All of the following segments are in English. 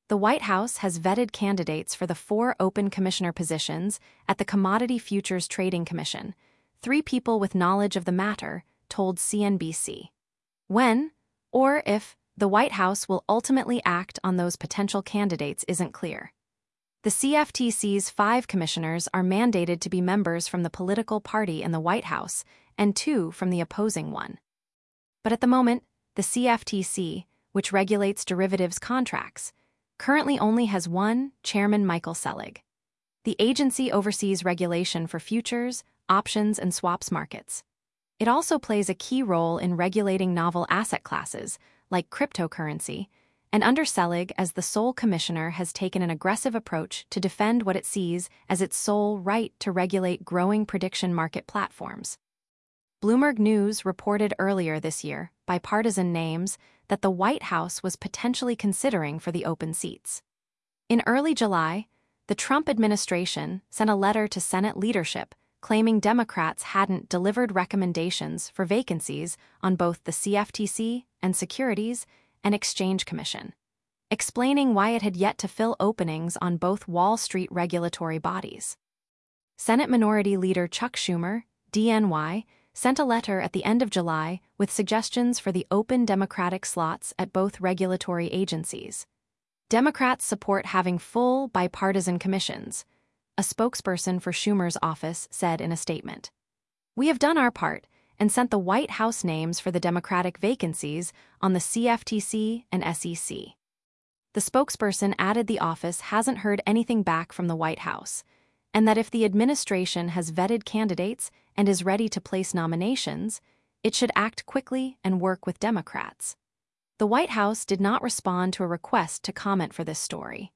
The White House has vetted candidates for the 4 open commissioner positions at the Commodity Futures Trading Commission. 3 people with knowledge of the matter told CNBC. When, or if, the White House will ultimately act on those potential candidates isn't clear. The CFTC's 5 commissioners are mandated to be members from the political party in the White House and 2 from the opposing one. But at the moment, the CFTC, which regulates derivatives contracts, currently only has one chairman, Michael Selig. The agency oversees regulation for futures, options, and swaps markets. It also plays a key role in regulating novel asset classes, like cryptocurrency, and under Selig as the sole commissioner has taken an aggressive approach to defend what it sees as its sole right to regulate growing prediction market platforms. Bloomberg News reported earlier this year, by partisan names, that the White House was potentially considering for the open seats. In early July, the Trump administration sent a letter to Senate leadership claiming Democrats hadn't delivered recommendations for vacancies on both the CFTC and Securities and Exchange Commission, explaining why it had yet to fill openings on both Wall Street regulatory bodies. Senate Minority Leader Chuck Schumer, DNY, sent a letter at the end of July with suggestions for the open Democratic slots at both regulatory agencies. Democrats support having full bipartisan commissions, a spokesperson for Schumer's office said in a statement. We have done our part and sent the White House names for the Democratic vacancies on the CFTC and SEC. The spokesperson added the office hasn't heard anything back from the White House, and that if the administration has vetted candidates and is ready to place nominations, it should act quickly and work with Democrats. The White House did not respond to a request to comment for this story.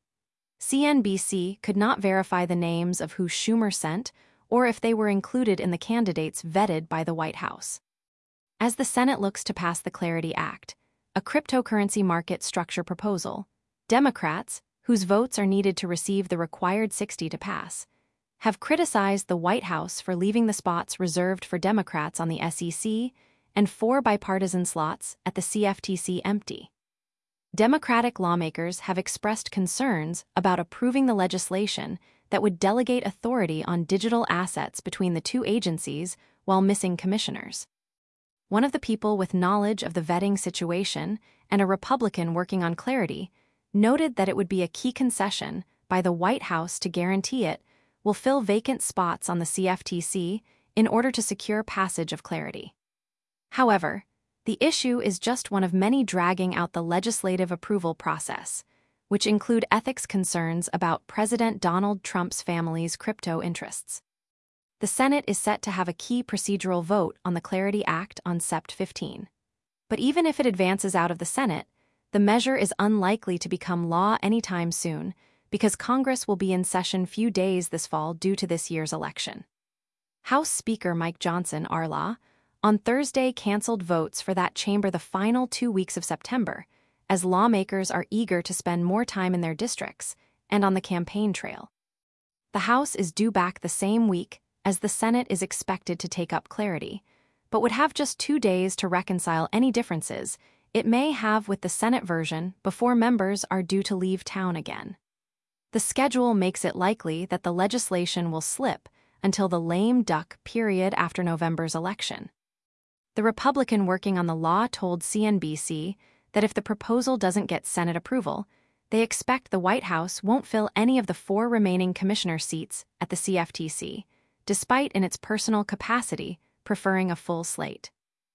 CNBC could not verify the names of who Schumer sent or if they were included in the candidates vetted by the White House. As the Senate looks to pass the Clarity Act, a cryptocurrency market structure proposal, Democrats, whose votes are needed to receive the required 60 to pass, have criticized the White House for leaving the spots reserved for Democrats on the SEC and 4 bipartisan slots at the CFTC empty. Democratic lawmakers have expressed concerns about approving the legislation that would delegate authority on digital assets between the 2 agencies while missing commissioners. One of the people with knowledge of the vetting situation and a Republican working on Clarity noted that it would be a key concession by the White House to guarantee it will fill vacant spots on the CFTC in order to secure passage of Clarity. However, the issue is just one of many dragging out the legislative approval process, which include ethics concerns about President Donald Trump's family's crypto interests. The Senate is set to have a key procedural vote on the Clarity Act on Sept. 15. But even if it advances out of the Senate, the measure is unlikely to become law anytime soon because Congress will be in session few days this fall due to this year's election. House Speaker Mike Johnson, RLA, on Thursday canceled votes for that chamber the final 2 weeks of September, as lawmakers are eager to spend more time in their districts and on the campaign trail. The House is due back the same week as the Senate is expected to take up Clarity, but would have just 2 days to reconcile any differences it may have with the Senate version before members are due to leave town again. The schedule makes it likely that the legislation will slip until the lame duck period after November's election. The Republican working on the law told CNBC that if the proposal doesn't get Senate approval, they expect the White House won't fill any of the 4 remaining commissioner seats at the CFTC, despite in its personal capacity preferring a full slate.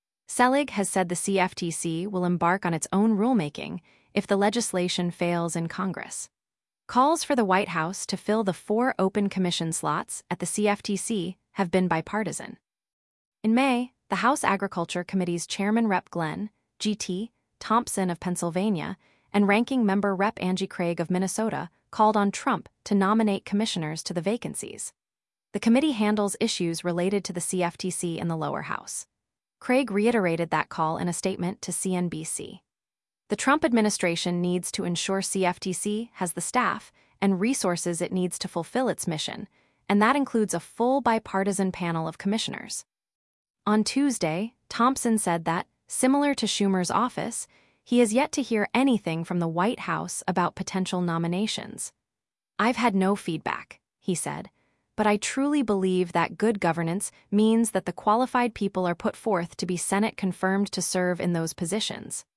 Selig has said the CFTC will embark on its own rulemaking if the legislation fails in Congress. Calls for the White House to fill the 4 open commission slots at the CFTC have been bipartisan. In May, the House Agriculture Committee's Chairman Rep. Glenn G.T. Thompson of Pennsylvania and Ranking Member Rep. Angie Craig of Minnesota called on Trump to nominate commissioners to the vacancies. The committee handles issues related to the CFTC in the lower house. Craig reiterated that call in a statement to CNBC. The Trump administration needs to ensure CFTC has the staff and resources it needs to fulfill its mission, and that includes a full bipartisan panel of commissioners. On Tuesday, Thompson said that, similar to Schumer's office, He has yet to hear anything from the White House about potential nominations. "I've had no feedback," he said, "but I truly believe that good governance means that the qualified people are put forth to be Senate confirmed to serve in those positions."